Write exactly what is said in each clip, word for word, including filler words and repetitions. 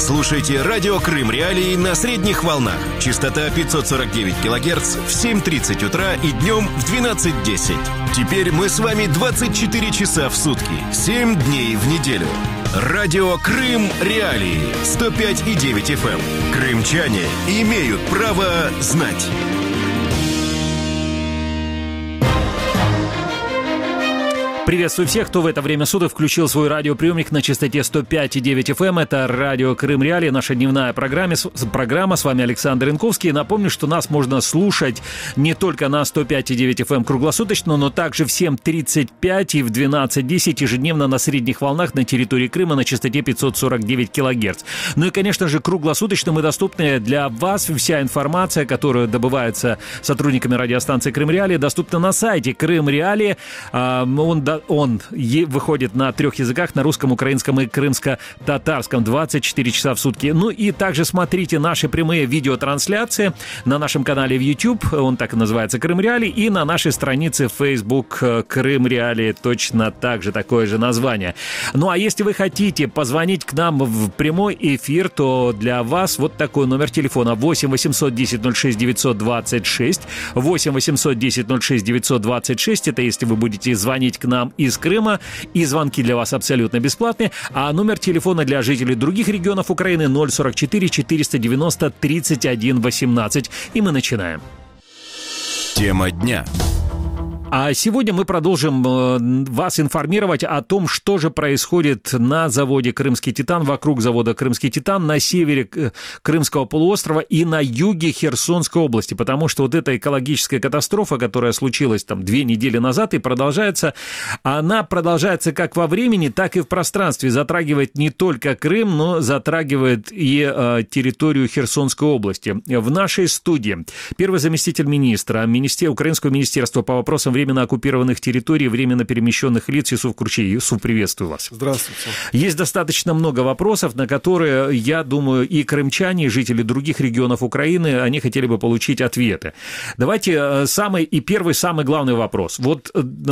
Слушайте радио Крым Реалии на средних волнах. Частота пятьсот сорок девять килогерц в семь тридцать утра и днем в двенадцать десять. Теперь мы с вами двадцать четыре часа в сутки, семь дней в неделю. Радио Крым Реалии сто пять и девять эф эм. Крымчане имеют право знать. Приветствую всех, кто в это время суток включил свой радиоприемник на частоте сто пять и девять эф эм. Это радио Крым Реалии, наша дневная программа. Программа. С вами Александр Янковский. Напомню, что нас можно слушать не только на сто пять и девять эф эм круглосуточно, но также в семь тридцать пять и в двенадцать десять ежедневно на средних волнах на территории Крыма на частоте пятьсот сорок девять килогерц. Ну и, конечно же, круглосуточно мы доступны для вас. Вся информация, которая добывается сотрудниками радиостанции Крым Реалии, доступна на сайте Крым Реалии. Он Он выходит на трех языках, на русском, украинском и крымско-татарском, двадцать четыре часа в сутки. Ну и также смотрите наши прямые видеотрансляции на нашем канале в YouTube, он так и называется Крым Реалии, и на нашей странице в Facebook Крым Реалии, точно так же, такое же название. Ну а если вы хотите позвонить к нам в прямой эфир, то для вас вот такой номер телефона: восемь восемьсот десять ноль шесть девятьсот двадцать шесть, восемь восемьсот десять ноль шесть девятьсот двадцать шесть, это если вы будете звонить к нам из Крыма, и звонки для вас абсолютно бесплатные. А номер телефона для жителей других регионов Украины ноль сорок четыре четыреста девяносто тридцать один восемнадцать. И мы начинаем. Тема дня. А сегодня мы продолжим вас информировать о том, что же происходит на заводе «Крымский Титан», вокруг завода «Крымский Титан», на севере Крымского полуострова и на юге Херсонской области, потому что вот эта экологическая катастрофа, которая случилась там две недели назад и продолжается, она продолжается как во времени, так и в пространстве, затрагивает не только Крым, но затрагивает и э, территорию Херсонской области. В нашей студии первый заместитель министра, министер, Украинского министерства по вопросам временно оккупированных территорий, временно перемещенных лиц Юсуф Кручей. Юсуф, приветствую вас. Здравствуйте. Есть достаточно много вопросов, на которые, я думаю, и крымчане, и жители других регионов Украины, они хотели бы получить ответы. Давайте самый и первый, самый главный вопрос. Вот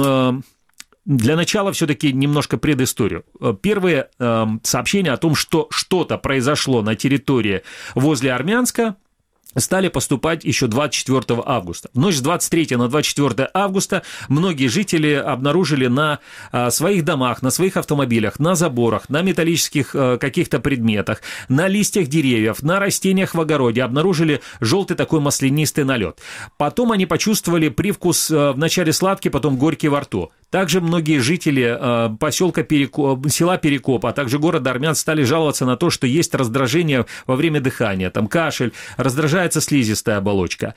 для начала все-таки немножко предысторию. Первые сообщения о том, что что-то произошло на территории возле Армянска, стали поступать еще двадцать четвёртого августа. В ночь с двадцать третьего на двадцать четвёртое августа многие жители обнаружили на своих домах, на своих автомобилях, на заборах, на металлических каких-то предметах, на листьях деревьев, на растениях в огороде обнаружили желтый такой маслянистый налет. Потом они почувствовали привкус вначале сладкий, потом горький во рту. Также многие жители поселка Перекоп, села Перекоп, а также города Армянск стали жаловаться на то, что есть раздражение во время дыхания, там кашель, раздражается слизистая оболочка.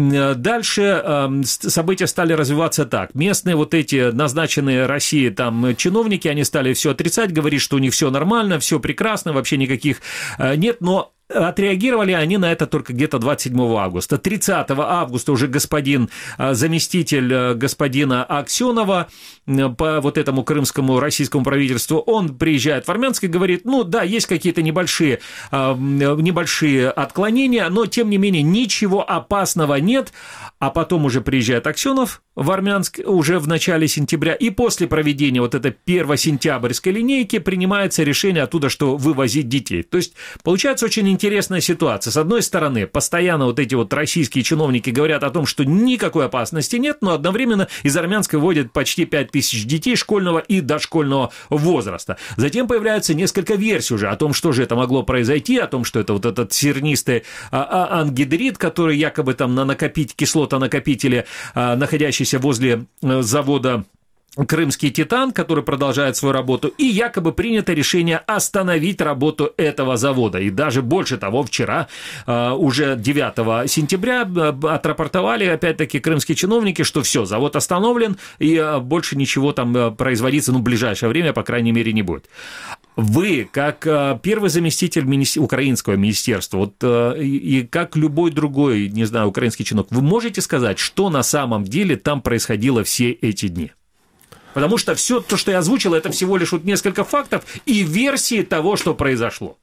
Дальше события стали развиваться так. Местные вот эти назначенные Россией там чиновники, они стали все отрицать, говорить, что у них все нормально, все прекрасно, вообще никаких нет, но отреагировали они на это только где-то двадцать седьмого августа. тридцатого августа уже господин заместитель господина Аксенова по вот этому крымскому российскому правительству, он приезжает в Армянск и говорит, ну да, есть какие-то небольшие, небольшие отклонения, но тем не менее ничего опасного нет. А потом уже приезжает Аксенов в Армянск уже в начале сентября, и после проведения вот этой первосентябрьской линейки принимается решение оттуда, что вывозить детей. То есть получается очень интересная ситуация. С одной стороны, постоянно вот эти вот российские чиновники говорят о том, что никакой опасности нет, но одновременно из Армянска выводят почти пять тысяч детей школьного и дошкольного возраста. Затем появляется несколько версий уже о том, что же это могло произойти, о том, что это вот этот сернистый ангидрид, который якобы там на накопить кислоты накопители, находящиеся возле завода «Крымский Титан», который продолжает свою работу, и якобы принято решение остановить работу этого завода. И даже больше того, вчера, уже девятого сентября, отрапортовали, опять-таки, крымские чиновники, что все, завод остановлен, и больше ничего там производиться, ну, в ближайшее время, по крайней мере, не будет. Вы, как первый заместитель мини... украинского министерства, вот, и как любой другой, не знаю, украинский чиновник, вы можете сказать, что на самом деле там происходило все эти дни? Потому что все то, что я озвучил, это всего лишь вот несколько фактов и версии того, что произошло.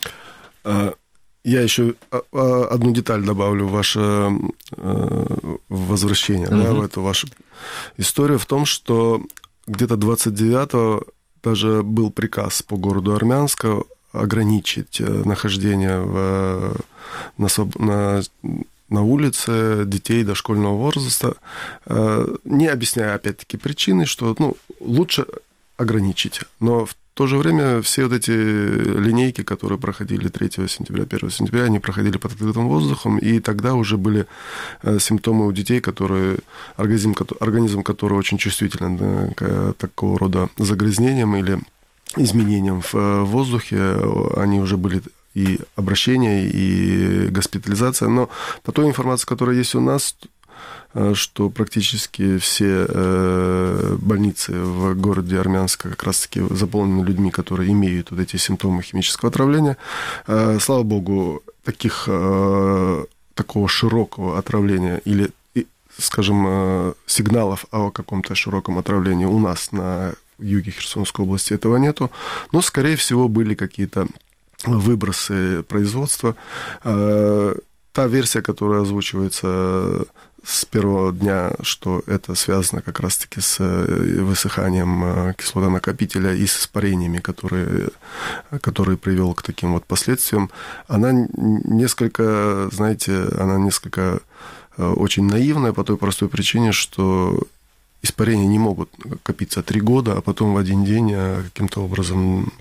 Я еще одну деталь добавлю в ваше возвращение, uh-huh. да, в эту вашу историю, в том, что где-то двадцать девятого даже был приказ по городу Армянска ограничить нахождение в, на, на, на улице детей дошкольного возраста, не объясняя, опять-таки, причины, что ну, лучше ограничить. Но в В то же время все вот эти линейки, которые проходили третьего сентября, первого сентября, они проходили под открытым воздухом, и тогда уже были симптомы у детей, которые, организм, организм которого очень чувствителен к такого рода загрязнениям или изменениям в воздухе. Они уже были и обращения, и госпитализация. Но по той информации, которая есть у нас, что практически все больницы в городе Армянска как раз-таки заполнены людьми, которые имеют вот эти симптомы химического отравления. Слава богу, таких, такого широкого отравления или, скажем, сигналов о каком-то широком отравлении у нас на юге Херсонской области этого нету, но, скорее всего, были какие-то выбросы производства. Та версия, которая озвучивается с первого дня, что это связано как раз-таки с высыханием кислотонакопителя и с испарениями, которые, которые привел к таким вот последствиям, она несколько, знаете, она несколько очень наивная по той простой причине, что испарения не могут копиться три года, а потом в один день каким-то образом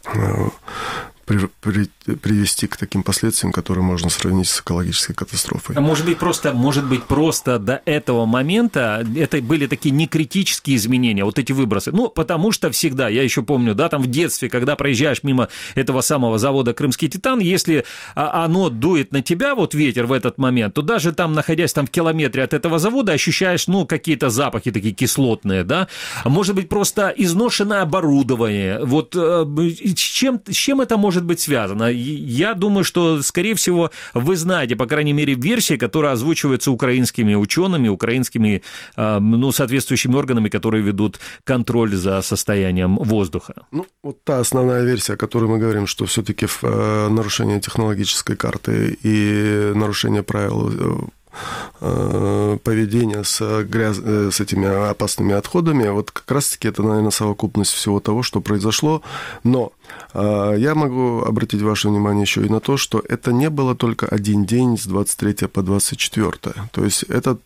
привести к таким последствиям, которые можно сравнить с экологической катастрофой. А может быть, просто, может быть, просто до этого момента это были такие некритические изменения, вот эти выбросы. Ну, потому что всегда, я еще помню, да, там в детстве, когда проезжаешь мимо этого самого завода «Крымский титан», если оно дует на тебя, вот ветер в этот момент, то даже там, находясь там в километре от этого завода, ощущаешь, ну, какие-то запахи такие кислотные, да. Может быть, просто изношенное оборудование. Вот с чем, с чем это может быть связано? Я думаю, что, скорее всего, вы знаете, по крайней мере, версии, которые озвучиваются украинскими учеными, украинскими, ну, соответствующими органами, которые ведут контроль за состоянием воздуха. Ну, вот та основная версия, о которой мы говорим, что все-таки в нарушение технологической карты и нарушение правил поведения с, гряз... с этими опасными отходами, вот как раз-таки это, наверное, совокупность всего того, что произошло. Но я могу обратить ваше внимание еще и на то, что это не было только один день с двадцать третьего по двадцать четвёртое. То есть этот,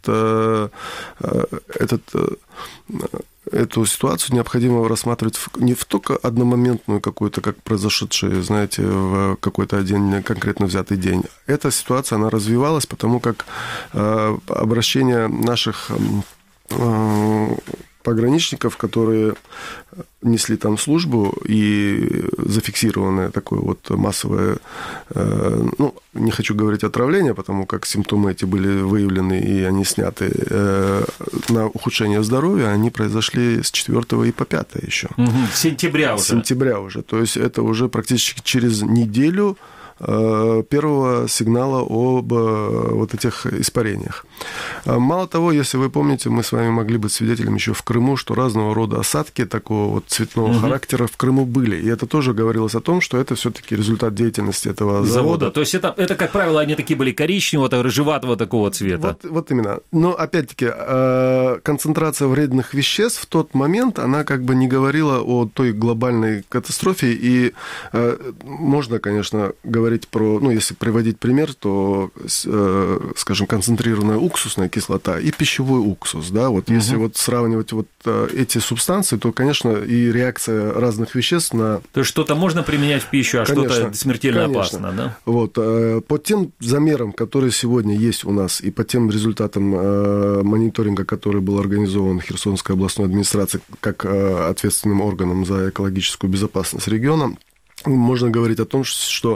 этот эту ситуацию необходимо рассматривать не в только одномоментную какую-то, как произошедшую, знаете, в какой-то один конкретно взятый день. Эта ситуация, она развивалась, потому как обращение наших пограничников, которые несли там службу, и зафиксированное такое вот массовое, ну, не хочу говорить отравление, потому как симптомы эти были выявлены, и они сняты на ухудшение здоровья, они произошли с четвёртого и по пятое еще. Угу, с сентября уже. С сентября уже. То есть это уже практически через неделю первого сигнала об вот этих испарениях. Мало того, если вы помните, мы с вами могли быть свидетелями еще в Крыму, что разного рода осадки такого вот цветного угу. характера в Крыму были. И это тоже говорилось о том, что это все-таки результат деятельности этого завода. завода. То есть это, это, как правило, они такие были коричневого, рыжеватого такого цвета. Вот, вот именно. Но, опять-таки, концентрация вредных веществ в тот момент, она как бы не говорила о той глобальной катастрофе. И можно, конечно, говорить про, ну, если приводить пример, то, скажем, концентрированная уксусная кислота и пищевой уксус, да, вот угу. если вот сравнивать вот эти субстанции, то, конечно, и реакция разных веществ на... То есть что-то можно применять в пищу, а конечно, что-то смертельно конечно. опасно, да? Вот, по тем замерам, которые сегодня есть у нас, и по тем результатам мониторинга, который был организован Херсонской областной администрацией как ответственным органом за экологическую безопасность региона, можно говорить о том, что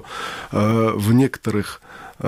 в некоторых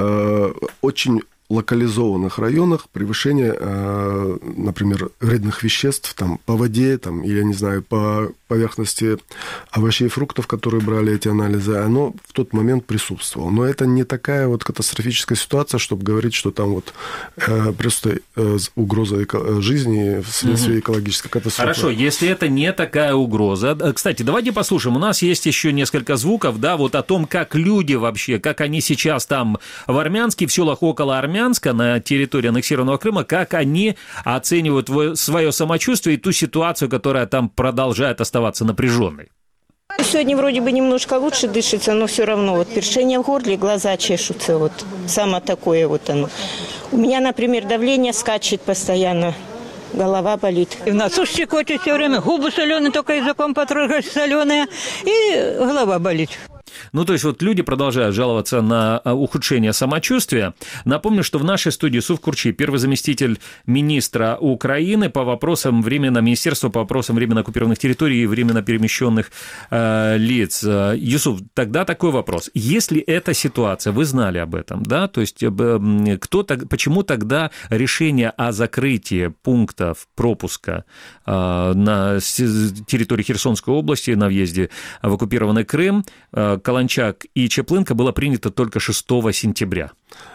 очень локализованных районах превышение, например, вредных веществ там, по воде там, или, я не знаю, по поверхности овощей и фруктов, которые брали эти анализы, оно в тот момент присутствовало. Но это не такая вот катастрофическая ситуация, чтобы говорить, что там вот просто угроза жизни вследствие экологической катастрофы. Хорошо, если это не такая угроза. Кстати, давайте послушаем. У нас есть еще несколько звуков, да, вот о том, как люди вообще, как они сейчас там в Армянске, в селах около Армянска, на территории аннексированного Крыма, как они оценивают свое самочувствие и ту ситуацию, которая там продолжает оставаться напряженной. Сегодня вроде бы немножко лучше дышится, но все равно вот першение в горле, глаза чешутся, вот самое такое вот оно. У меня, например, давление скачет постоянно, голова болит. И в носу щекочет все время, губы соленые, только языком потрогаешь соленые, и голова болит. Ну, то есть вот люди продолжают жаловаться на ухудшение самочувствия. Напомню, что в нашей студии Юсуф Курчи, первый заместитель министра Украины по вопросам временно, Министерства по вопросам временно оккупированных территорий и временно перемещенных э, лиц. Юсуф, тогда такой вопрос. Если эта ситуация, вы знали об этом, да, то есть э, кто, почему тогда решение о закрытии пунктов пропуска э, на территории Херсонской области на въезде в оккупированный Крым, э, Каланчак и Чаплынка было принято только шестого сентября.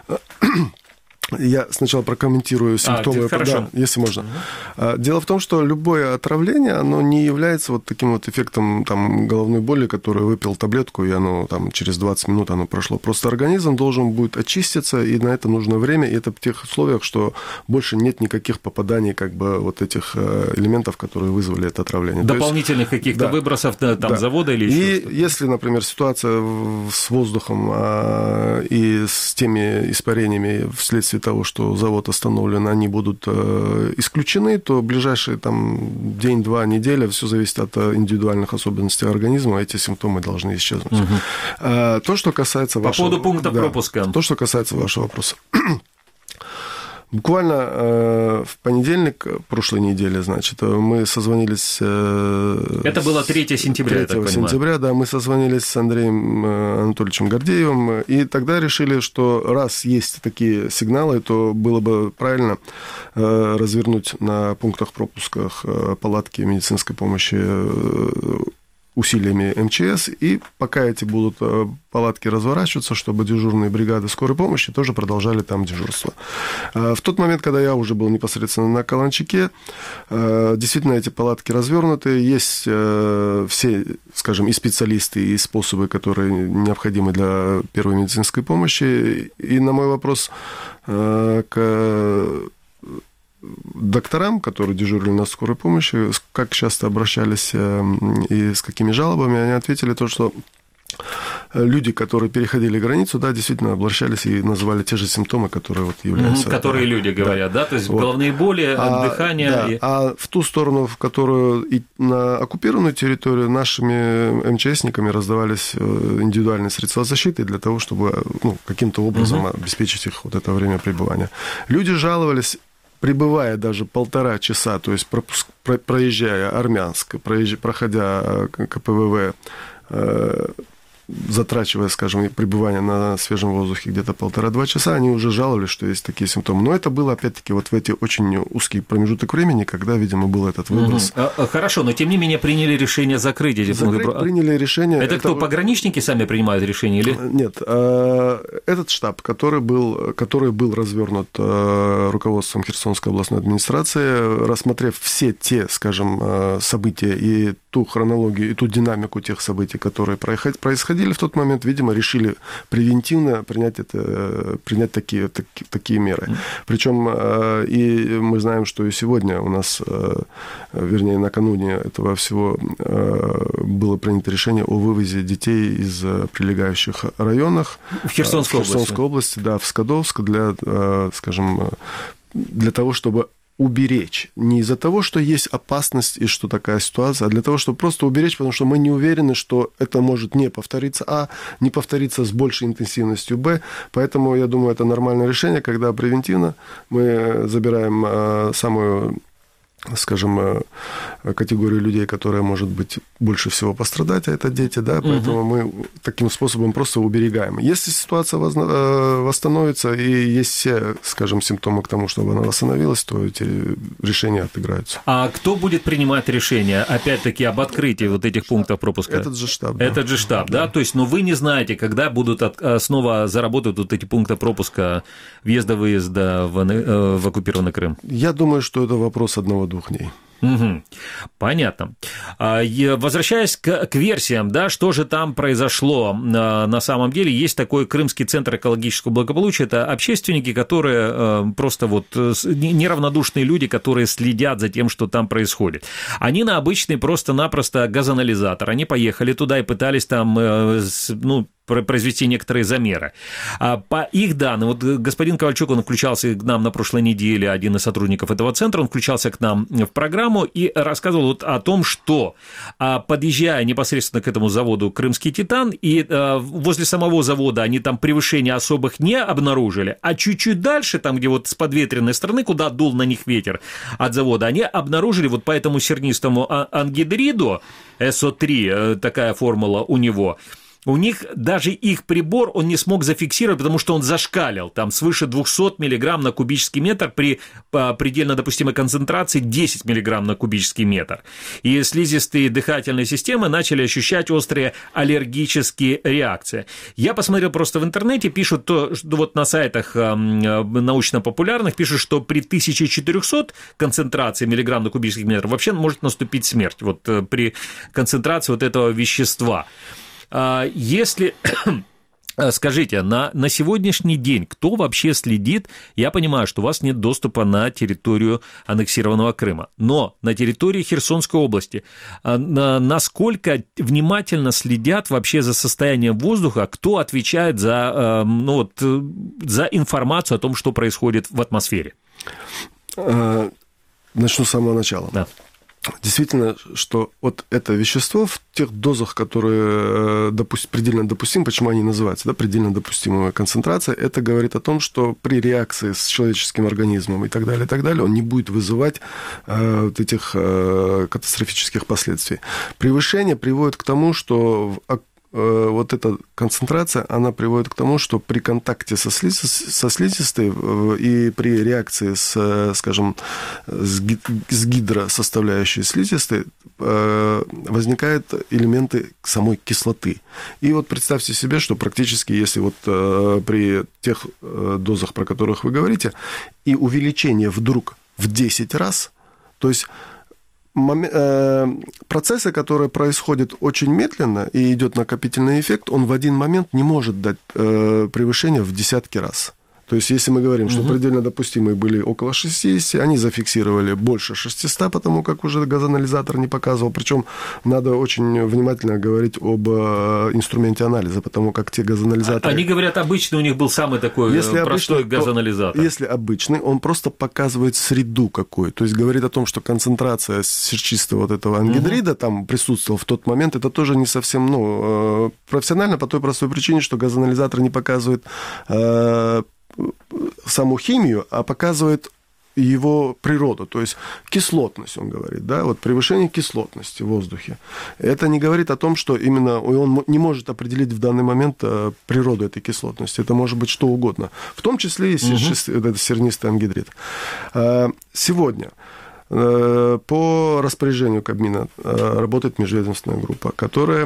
Я сначала прокомментирую симптомы, а, да, если можно. Угу. Дело в том, что любое отравление, оно не является вот таким вот эффектом там, головной боли, который выпил таблетку, и оно там через двадцать минут оно прошло. Просто организм должен будет очиститься, и на это нужно время, и это в тех условиях, что больше нет никаких попаданий как бы вот этих элементов, которые вызвали это отравление. Дополнительных есть, каких-то да, выбросов там да. завода или еще и что-то. Если, например, ситуация с воздухом а, и с теми испарениями вследствие того, что завод остановлен, они будут э, исключены, то в ближайшие там, день-два, неделя, все зависит от индивидуальных особенностей организма, эти симптомы должны исчезнуть. Угу. А, то, что касается По вашего... поводу пункта да, пропуска. То, что касается вашего вопроса. Буквально э, в понедельник прошлой недели, значит, мы созвонились... Э, Это было третьего сентября, я так понимаю. третьего сентября, да, мы созвонились с Андреем Анатольевичем Гордеевым, и тогда решили, что раз есть такие сигналы, то было бы правильно э, развернуть на пунктах пропусках э, палатки медицинской помощи э, усилиями эм че эс, и пока эти будут палатки разворачиваться, чтобы дежурные бригады скорой помощи тоже продолжали там дежурство. В тот момент, когда я уже был непосредственно на Каланчаке, действительно эти палатки развернуты, есть все, скажем, и специалисты, и способы, которые необходимы для первой медицинской помощи, и на мой вопрос к докторам, которые дежурили на скорой помощи, как часто обращались и с какими жалобами, они ответили то, что люди, которые переходили границу, да, действительно обращались и называли те же симптомы, которые вот являются... Которые люди говорят, да, да? То есть вот. Головные боли, а, дыхание... Да, и... а в ту сторону, в которую и на оккупированную территорию нашими эм че эсниками раздавались индивидуальные средства защиты для того, чтобы ну, каким-то образом угу. обеспечить их вот это время пребывания. Люди жаловались, пребывая даже полтора часа, то есть пропуск, про, проезжая Армянск, проезжая, проходя ка пэ вэ вэ, э, затрачивая, скажем, пребывание на свежем воздухе где-то полтора-два часа, они уже жаловались, что есть такие симптомы. Но это было, опять-таки, вот в эти очень узкий промежуток времени, когда, видимо, был этот выброс. Угу. Хорошо, но тем не менее приняли решение закрыть эти пункты. Приняли решение... Это, это кто, пограничники сами принимают решение? Или... Нет, этот штаб, который был, который был развернут руководством Херсонской областной администрации, рассмотрев все те, скажем, события и ту хронологию, и ту динамику тех событий, которые происходили в тот момент, видимо, решили превентивно принять, это, принять такие, такие, такие меры. Mm. Причем и мы знаем, что и сегодня у нас, вернее, накануне этого всего было принято решение о вывозе детей из прилегающих районов. В Херсонской, в Херсонской области, да, в Скадовск, для, скажем, для того, чтобы уберечь. Не из-за того, что есть опасность и что такая ситуация, а для того, чтобы просто уберечь, потому что мы не уверены, что это может не повториться, а не повториться с большей интенсивностью, б. Поэтому, я думаю, это нормальное решение, когда превентивно мы забираем самую, скажем, категорию людей, которая может быть больше всего пострадать, а это дети, да, поэтому угу. мы таким способом просто уберегаем. Если ситуация восстановится и есть все, скажем, симптомы к тому, чтобы она восстановилась, то эти решения отыграются. А кто будет принимать решение, опять-таки, об открытии вот этих пунктов пропуска? Этот же штаб. Да. Этот же штаб, да? да? То есть, но вы не знаете, когда будут от, снова заработать вот эти пункты пропуска въезда-выезда в, в оккупированный Крым? Я думаю, что это вопрос одного двух дней. Угу. Понятно. Возвращаясь к, к версиям, да, что же там произошло на самом деле, есть такой Крымский центр экологического благополучия, это общественники, которые просто вот неравнодушные люди, которые следят за тем, что там происходит. Они на обычный просто-напросто газоанализатор, они поехали туда и пытались там, ну, произвести некоторые замеры. По их данным, вот господин Ковальчук, он включался к нам на прошлой неделе, один из сотрудников этого центра, он включался к нам в программу и рассказывал вот о том, что, подъезжая непосредственно к этому заводу «Крымский Титан», и возле самого завода они там превышения особых не обнаружили, а чуть-чуть дальше, там, где вот с подветренной стороны, куда дул на них ветер от завода, они обнаружили вот по этому сернистому ангидриду, эс о три, такая формула у него, у них даже их прибор он не смог зафиксировать, потому что он зашкалил, там свыше двести миллиграмм на кубический метр при предельно допустимой концентрации десять миллиграмм на кубический метр. И слизистые дыхательные системы начали ощущать острые аллергические реакции. Я посмотрел просто в интернете, пишут, то, что вот на сайтах научно-популярных пишут, что при тысяче четырехсот концентрации миллиграмм на кубический метр вообще может наступить смерть вот при концентрации вот этого вещества. Если, скажите, на, на сегодняшний день кто вообще следит? Я понимаю, что у вас нет доступа на территорию аннексированного Крыма, но на территории Херсонской области насколько внимательно следят вообще за состоянием воздуха, кто отвечает за, ну, вот, за информацию о том, что происходит в атмосфере? Начну с самого начала. Да. Действительно, что вот это вещество в тех дозах, которые допу- предельно допустимы, почему они называются, да, предельно допустимая концентрация, это говорит о том, что при реакции с человеческим организмом и так далее, и так далее, он не будет вызывать э, вот этих э, катастрофических последствий. Превышение приводит к тому, что в вот эта концентрация, она приводит к тому, что при контакте со, слиз... со слизистой и при реакции с, скажем, с гидросоставляющей слизистой возникают элементы самой кислоты. И вот представьте себе, что практически, если вот при тех дозах, про которых вы говорите, и увеличение вдруг в десять раз, то есть процессы, которые происходят очень медленно и идет накопительный эффект, он в один момент не может дать превышение в десятки раз. То есть, если мы говорим, что угу. предельно допустимые были около шестидесяти, они зафиксировали больше шестисот, потому как уже газоанализатор не показывал. Причем надо очень внимательно говорить об инструменте анализа, потому как те газоанализаторы... Они говорят, обычный у них был самый такой если простой обычный, газоанализатор. Если обычный, он просто показывает среду какой. То есть, говорит о том, что концентрация серчистого вот этого ангидрида угу. там присутствовала в тот момент. Это тоже не совсем ну, профессионально по той простой причине, что газоанализатор не показывает... саму химию, а показывает его природу, то есть кислотность, он говорит, да, вот превышение кислотности в воздухе. Это не говорит о том, что именно он не может определить в данный момент природу этой кислотности. Это может быть что угодно, в том числе и угу. сернистый ангидрид. Сегодня по распоряжению Кабмина работает межведомственная группа, которая...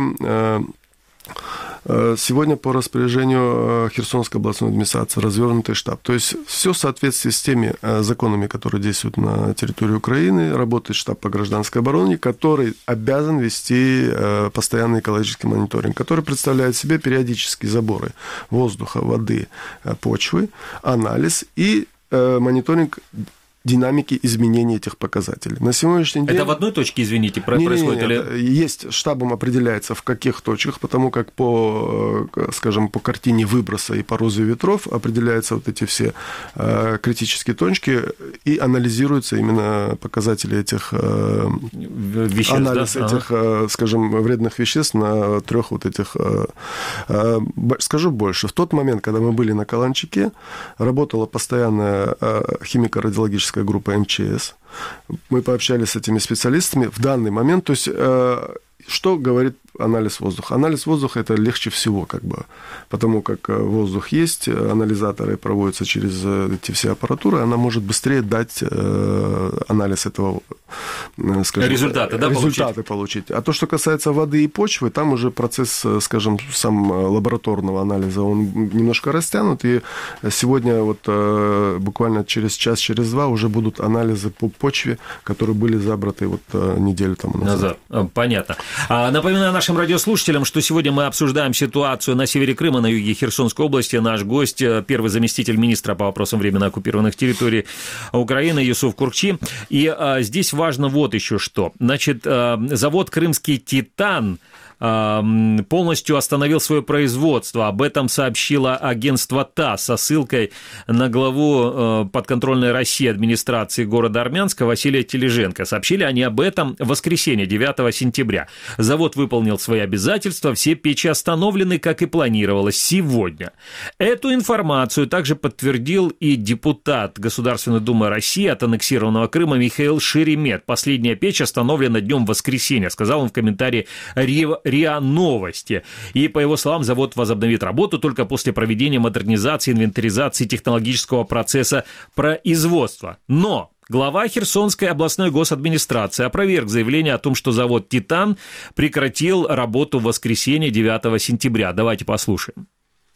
Сегодня по распоряжению Херсонской областной администрации развернутый штаб. То есть все в соответствии с теми законами, которые действуют на территории Украины. Работает штаб по гражданской обороне, который обязан вести постоянный экологический мониторинг, который представляет в себе периодические заборы воздуха, воды, почвы, анализ и мониторинг динамики изменения этих показателей. На сегодняшний день... Это в одной точке, извините, происходит? Не, не, не, или... Есть, штабом определяется, в каких точках, потому как по, скажем, по картине выброса и по розе ветров определяются вот эти все критические точки и анализируются именно показатели этих... Веществ, анализ да? этих, ага. скажем, вредных веществ на трех вот этих... Скажу больше. В тот момент, когда мы были на Каланчике, работала постоянная химико-радиологическая группа эм че эс. Мы пообщались с этими специалистами. В данный момент, то есть что говорит анализ воздуха? Анализ воздуха – это легче всего, как бы, потому как воздух есть, анализаторы проводятся через эти все аппаратуры, она может быстрее дать анализ этого, скажем, результаты, да, результаты получить. получить. А то, что касается воды и почвы, там уже процесс, скажем, сам лабораторного анализа, он немножко растянут, и сегодня вот буквально через час, через два уже будут анализы по почве, которые были забраты вот неделю тому назад. назад. Понятно. Напоминаю нашим радиослушателям, что сегодня мы обсуждаем ситуацию на севере Крыма, на юге Херсонской области. Наш гость, первый заместитель министра по вопросам временно оккупированных территорий Украины Юсуф Куркчи. И а, здесь важно вот еще что. Значит, а, завод «Крымский Титан» полностью остановил свое производство. Об этом сообщило агентство ТАСС со ссылкой на главу подконтрольной России администрации города Армянска Василия Тележенко. Сообщили они об этом в воскресенье, девятого сентября. Завод выполнил свои обязательства, все печи остановлены, как и планировалось, сегодня. Эту информацию также подтвердил и депутат Государственной Думы России от аннексированного Крыма Михаил Шеремет. Последняя печь остановлена днем воскресенья, сказал он в комментарии РИА Новости. И, по его словам, завод возобновит работу только после проведения модернизации, инвентаризации технологического процесса производства. Но глава Херсонской областной госадминистрации опроверг заявление о том, что завод «Титан» прекратил работу в воскресенье, девятого сентября. Давайте послушаем.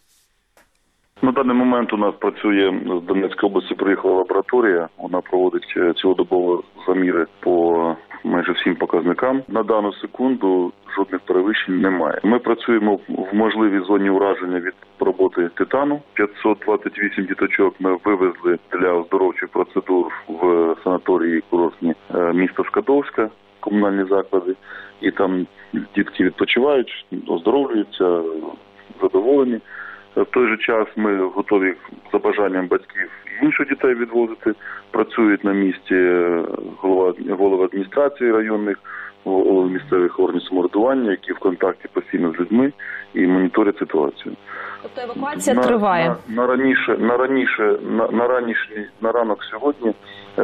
На даний момент у нас працює з Донецької області, приїхала лабораторія, вона проводить цілодобово заміри по майже всім показникам. На дану секунду жодних перевищень немає. Ми працюємо в можливій зоні ураження від роботи «Титану». п'ятсот двадцять вісім діточок ми вивезли для оздоровчих процедур в санаторії курортні міста Скадовська, комунальні заклади. І там дітки відпочивають, оздоровлюються, задоволені. В той же час ми готові за бажанням батьків інших дітей відвозити. Працюють на місці голова, голови адміністрації районних, голови місцевих органів самоврядування, які в контакті постійно з людьми і моніторять ситуацію. Тобто евакуація на, триває? На, на раніше, на раніше, на, на ранішній, на ранок сьогодні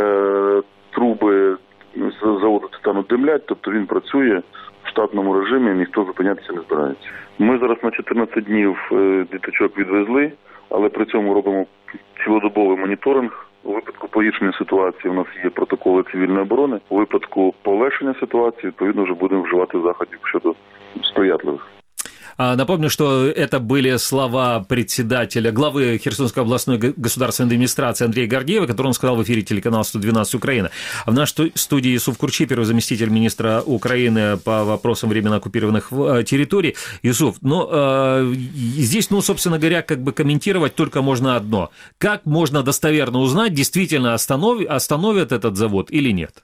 е, труби з заводу «Титану» димлять, тобто він працює в штатному режимі, ніхто зупинятися не збирається. Ми зараз на чотирнадцять днів діточок відвезли, але при цьому робимо цілодобовий моніторинг. У випадку погіршення ситуації у нас є протоколи цивільної оборони. У випадку полегшення ситуації, відповідно, вже будемо вживати заходів щодо сприятливих. Напомню, что это были слова председателя, главы Херсонской областной государственной администрации Андрея Гордеева, который он сказал в эфире телеканала сто двенадцать Украина. В нашей студии Юсуф Куркчи, первый заместитель министра Украины по вопросам временно оккупированных территорий. Юсуф, ну, э, здесь, ну, собственно говоря, как бы комментировать только можно одно. Как можно достоверно узнать, действительно останов... остановят этот завод или нет?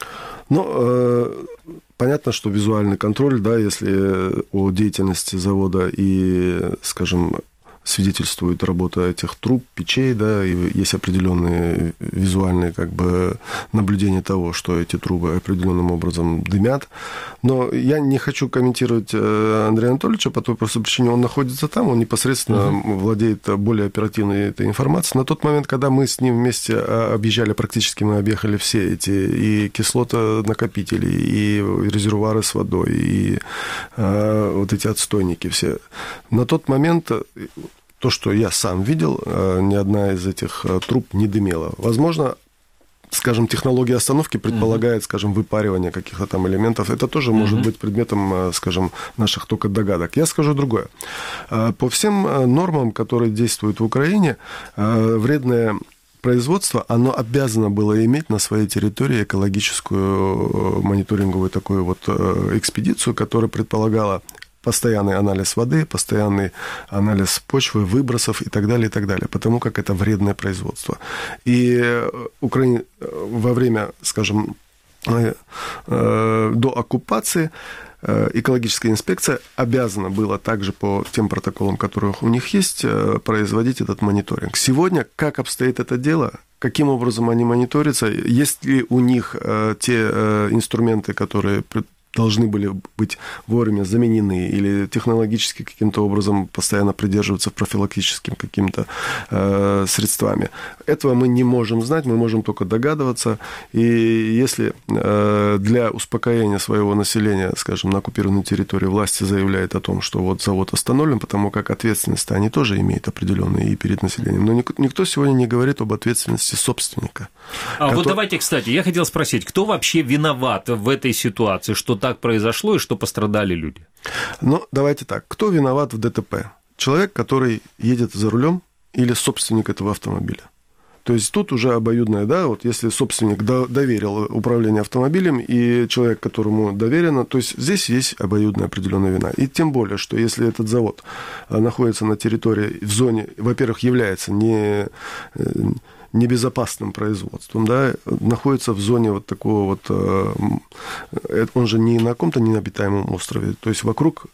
Ну, э, понятно, что визуальный контроль, да, если о деятельности завода и, скажем, свидетельствует работа этих труб, печей, да, и есть определенные визуальные как бы наблюдения того, что эти трубы определенным образом дымят. Но я не хочу комментировать Андрея Анатольевича по той простой причине, он находится там, он непосредственно uh-huh. владеет более оперативной этой информацией. На тот момент, когда мы с ним вместе объезжали, практически мы объехали все эти и кислотонакопители, и резервуары с водой, и а, вот эти отстойники все. На тот момент то, что я сам видел, ни одна из этих труб не дымела. Возможно, скажем, технология остановки предполагает, скажем, выпаривание каких-то там элементов. Это тоже uh-huh. может быть предметом, скажем, наших только догадок. Я скажу другое. По всем нормам, которые действуют в Украине, вредное производство, оно обязано было иметь на своей территории экологическую мониторинговую такую вот экспедицию, которая предполагала постоянный анализ воды, постоянный анализ почвы, выбросов и так далее, и так далее, потому как это вредное производство. И Украина во время, скажем, до оккупации экологическая инспекция обязана была также по тем протоколам, которые у них есть, производить этот мониторинг. Сегодня как обстоит это дело? Каким образом они мониторятся? Есть ли у них те инструменты, которые должны были быть вовремя заменены или технологически каким-то образом постоянно придерживаться профилактическим каким-то э, средствами. Этого мы не можем знать, мы можем только догадываться. И если э, для успокоения своего населения, скажем, на оккупированной территории власти заявляют о том, что вот завод остановлен, потому как ответственность они тоже имеют определенные и перед населением. Но никто сегодня не говорит об ответственности собственника. А который... вот давайте, кстати, я хотел спросить, кто вообще виноват в этой ситуации, что так произошло и что пострадали люди? Ну, давайте так. Кто виноват в ДТП? Человек, который едет за рулем, или собственник этого автомобиля? То есть тут уже обоюдное, да, вот если собственник доверил управление автомобилем, и человек, которому доверено, то есть здесь есть обоюдная определенная вина. И тем более, что если этот завод находится на территории, в зоне, во-первых, является не... небезопасным производством, да, находится в зоне вот такого вот, он же не на каком-то необитаемом острове, то есть вокруг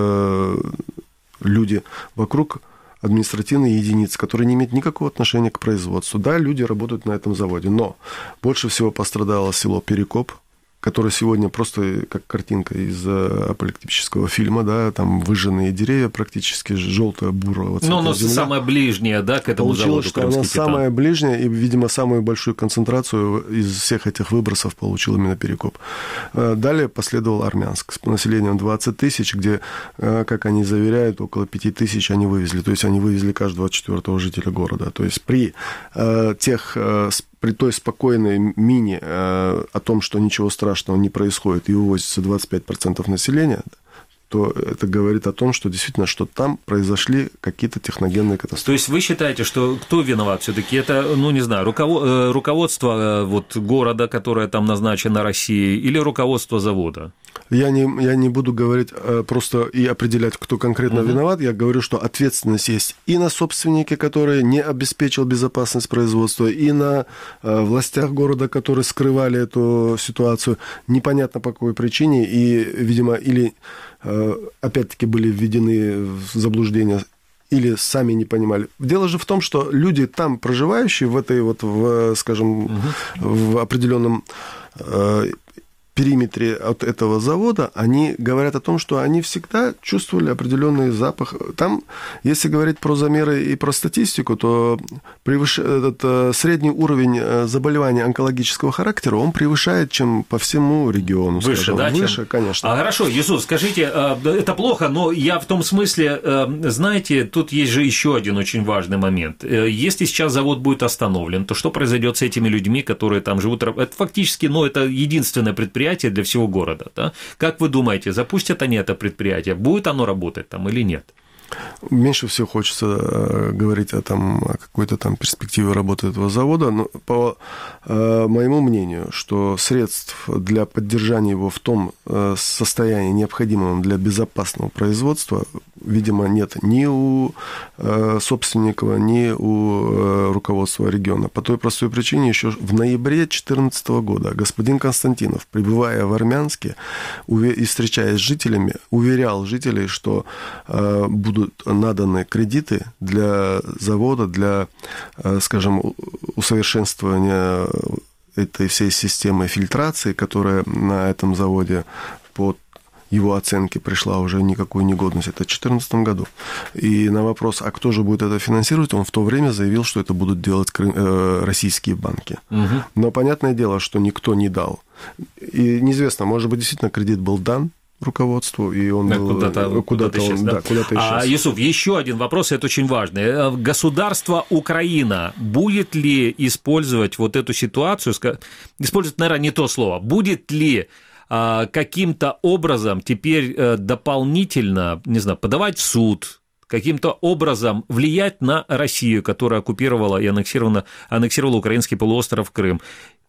люди, вокруг административные единицы, которые не имеют никакого отношения к производству. Да, люди работают на этом заводе, но больше всего пострадало село Перекоп, которое сегодня просто как картинка из апокалиптического фильма, да, там выжженные деревья практически, желтая-бурого цвета. Но оно самое ближнее, да, к этому Получилось, заводу, что оно самое ближнее, и, видимо, самую большую концентрацию из всех этих выбросов получил именно Перекоп. Далее последовал Армянск с населением двадцать тысяч, где, как они заверяют, около пяти тысяч они вывезли. То есть они вывезли каждого четвертого жителя города. То есть при тех... при той спокойной мине э, о том, что ничего страшного не происходит, и вывозится двадцать пять процентов населения, то это говорит о том, что действительно, что там произошли какие-то техногенные катастрофы. То есть вы считаете, что кто виноват все-таки? Это, ну, не знаю, руководство вот, города, которое там назначено Россией, или руководство завода? Я не, я не буду говорить просто и определять, кто конкретно uh-huh. виноват. Я говорю, что ответственность есть и на собственнике, который не обеспечил безопасность производства, и на властях города, которые скрывали эту ситуацию. Непонятно по какой причине. И, видимо, или опять-таки были введены в заблуждение, или сами не понимали. Дело же в том, что люди там проживающие в этой вот, в, скажем, uh-huh. в определенном периметре от этого завода, они говорят о том, что они всегда чувствовали определенный запах. Там, если говорить про замеры и про статистику, то превыш... этот средний уровень заболеваний онкологического характера, он превышает, чем по всему региону. Выше, скажем. да? Выше, чем... конечно. А, хорошо, Юсуф, скажите, это плохо, но я в том смысле, знаете, тут есть же еще один очень важный момент. Если сейчас завод будет остановлен, то что произойдет с этими людьми, которые там живут? Это фактически, ну, это единственное предприятие для всего города. Да? Как вы думаете, запустят они это предприятие? Будет оно работать там или нет? Меньше всего хочется говорить о, там, о какой-то там перспективе работы этого завода, но по э, моему мнению, что средств для поддержания его в том э, состоянии, необходимом для безопасного производства, видимо, нет ни у э, собственника, ни у э, руководства региона. По той простой причине, еще в ноябре две тысячи четырнадцатого года господин Константинов, пребывая в Армянске и встречаясь с жителями, уверял жителей, что э, будут наданы кредиты для завода, для, скажем, усовершенствования этой всей системы фильтрации, которая на этом заводе по его оценке пришла уже никакую негодность. Это в две тысячи четырнадцатом году. И на вопрос, а кто же будет это финансировать, он в то время заявил, что это будут делать российские банки. Угу. Но понятное дело, что никто не дал. И неизвестно, может быть, действительно кредит был дан руководству, и он да, был куда-то, куда-то, куда-то, он, исчез, да? Да, куда-то исчез. А, Юсуф, еще один вопрос, это очень важно. Государство Украина будет ли использовать вот эту ситуацию, использовать, наверное, не то слово, будет ли а, каким-то образом теперь дополнительно, не знаю, подавать в суд, каким-то образом влиять на Россию, которая оккупировала и аннексировала, аннексировала украинский полуостров Крым,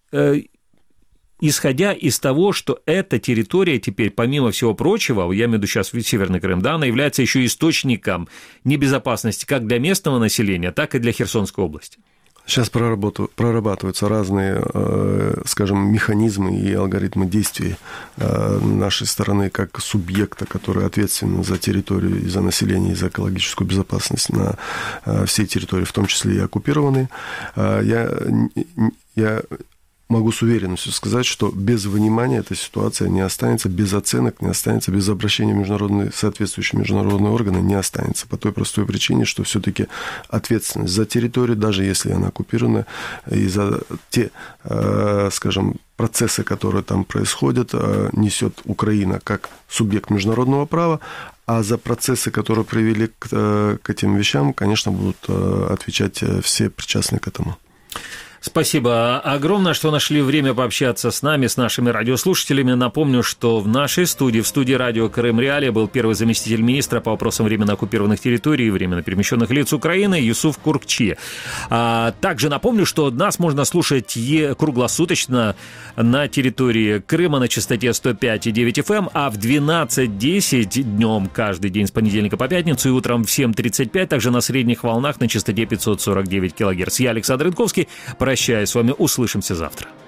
исходя из того, что эта территория теперь, помимо всего прочего, я имею в виду сейчас Северный Крым, да, она является еще источником небезопасности как для местного населения, так и для Херсонской области. Сейчас прорабатываются разные, скажем, механизмы и алгоритмы действий нашей стороны как субъекта, который ответственен за территорию и за население, и за экологическую безопасность на всей территории, в том числе и оккупированной. Я, я могу с уверенностью сказать, что без внимания эта ситуация не останется, без оценок не останется, без обращения в международные, соответствующие международные органы не останется. По той простой причине, что все-таки ответственность за территорию, даже если она оккупирована, и за те, скажем, процессы, которые там происходят, несет Украина как субъект международного права, а за процессы, которые привели к, к этим вещам, конечно, будут отвечать все причастные к этому. Спасибо огромное, что нашли время пообщаться с нами, с нашими радиослушателями. Напомню, что в нашей студии, в студии радио Крым Реалии был первый заместитель министра по вопросам временно оккупированных территорий и временно перемещенных лиц Украины Юсуф Куркчи. А также напомню, что нас можно слушать круглосуточно на территории Крыма на частоте сто пять и девять эф эм, а в двенадцать десять днем каждый день с понедельника по пятницу и утром в семь тридцать пять также на средних волнах на частоте пятьсот сорок девять килогерц. Я Александр Янковский. Прощаюсь с вами, услышимся завтра.